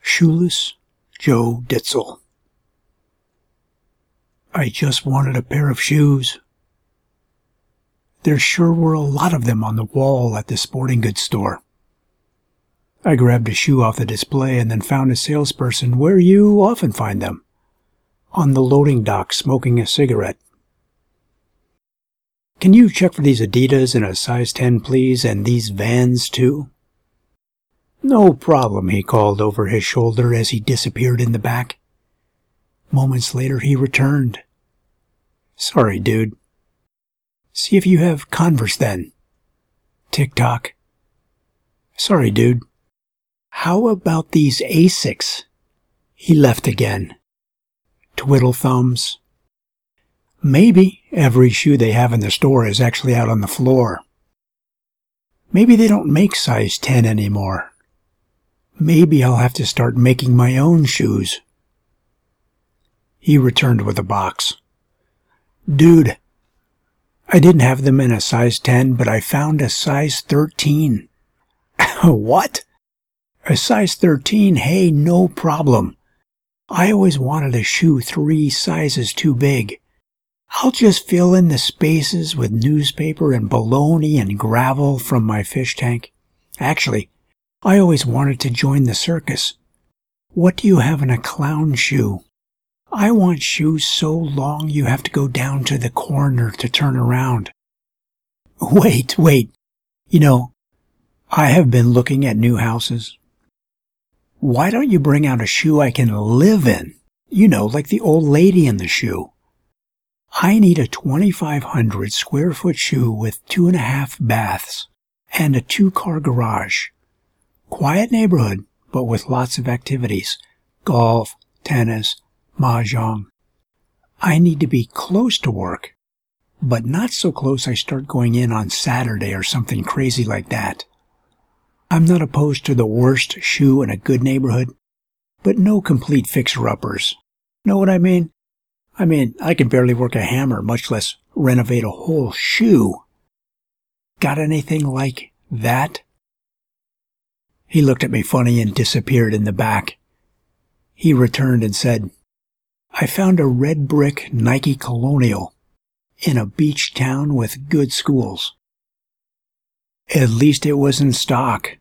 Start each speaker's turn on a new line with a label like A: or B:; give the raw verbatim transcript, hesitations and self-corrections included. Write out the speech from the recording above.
A: Shoeless Joe Ditzel. I just wanted a pair of shoes. There sure were a lot of them on the wall at the sporting goods store. I grabbed a shoe off the display and then found a salesperson where you often find them, on the loading dock smoking a cigarette. "Can you check for these Adidas in a size ten, please, and these Vans, too?" "No problem," he called over his shoulder as he disappeared in the back. Moments later, he returned. "Sorry, dude. See if you have Converse, then." Tick-tock. "Sorry, dude. How about these Asics?" He left again. Twiddle thumbs. Maybe every shoe they have in the store is actually out on the floor. Maybe they don't make size ten anymore. Maybe I'll have to start making my own shoes. He returned with a box. "Dude, I didn't have them in a size ten, but I found a size thirteen. "What?" "A size thirteen, hey, no problem. I always wanted a shoe three sizes too big. I'll just fill in the spaces with newspaper and bologna and gravel from my fish tank. Actually, I always wanted to join the circus. What do you have in a clown shoe? I want shoes so long you have to go down to the corner to turn around." Wait, wait. You know, I have been looking at new houses. Why don't you bring out a shoe I can live in? You know, like the old lady in the shoe. I need a twenty-five hundred square foot shoe with two and a half baths and a two-car garage. Quiet neighborhood, but with lots of activities. Golf, tennis, mahjong. I need to be close to work, but not so close I start going in on Saturday or something crazy like that. I'm not opposed to the worst shoe in a good neighborhood, but no complete fixer-uppers. Know what I mean? I mean, I can barely work a hammer, much less renovate a whole shoe. Got anything like that? He looked at me funny and disappeared in the back. He returned and said, "I found a red brick Nike Colonial in a beach town with good schools. At least it was in stock."